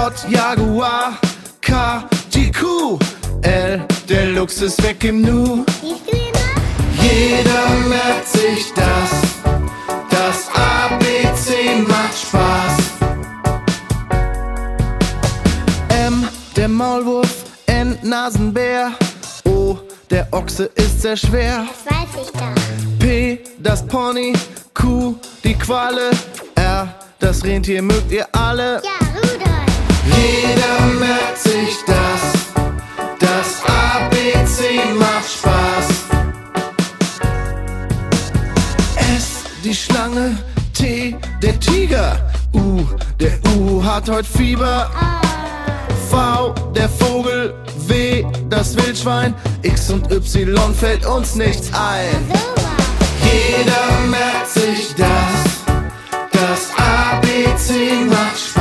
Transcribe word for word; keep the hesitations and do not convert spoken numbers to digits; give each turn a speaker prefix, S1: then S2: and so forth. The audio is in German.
S1: J, Jaguar, K, die Kuh, L, der Luchs ist weg im Nu.
S2: Siehst du ihn noch?
S1: Jeder merkt sich das, das A B C macht Spaß. M, der Maulwurf, N, Nasenbär, O, der Ochse ist sehr schwer.
S2: Das weiß ich doch.
S1: P, das Pony, Q, die Qualle, R, das Rentier mögt ihr alle.
S2: Ja, Rudolf.
S1: Jeder merkt sich das, das A B C macht Spaß. S, die Schlange, T, der Tiger, U, der U hat heut Fieber. V, der Vogel, W, das Wildschwein, X und Y fällt uns nichts ein. Jeder merkt sich das, das A B C macht Spaß.